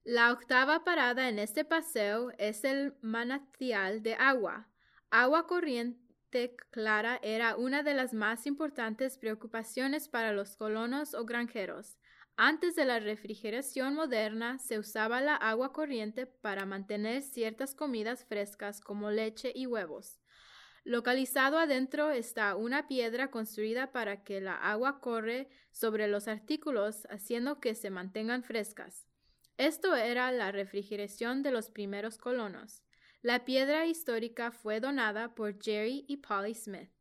La octava parada en este paseo es el manantial de agua. Agua corriente clara era una de las más importantes preocupaciones para los colonos o granjeros. Antes de la refrigeración moderna, se usaba la agua corriente para mantener ciertas comidas frescas como leche y huevos. Localizado adentro está una piedra construida para que la agua corre sobre los artículos, haciendo que se mantengan frescas. Esto era la refrigeración de los primeros colonos. La piedra histórica fue donada por Jerry y Polly Smith.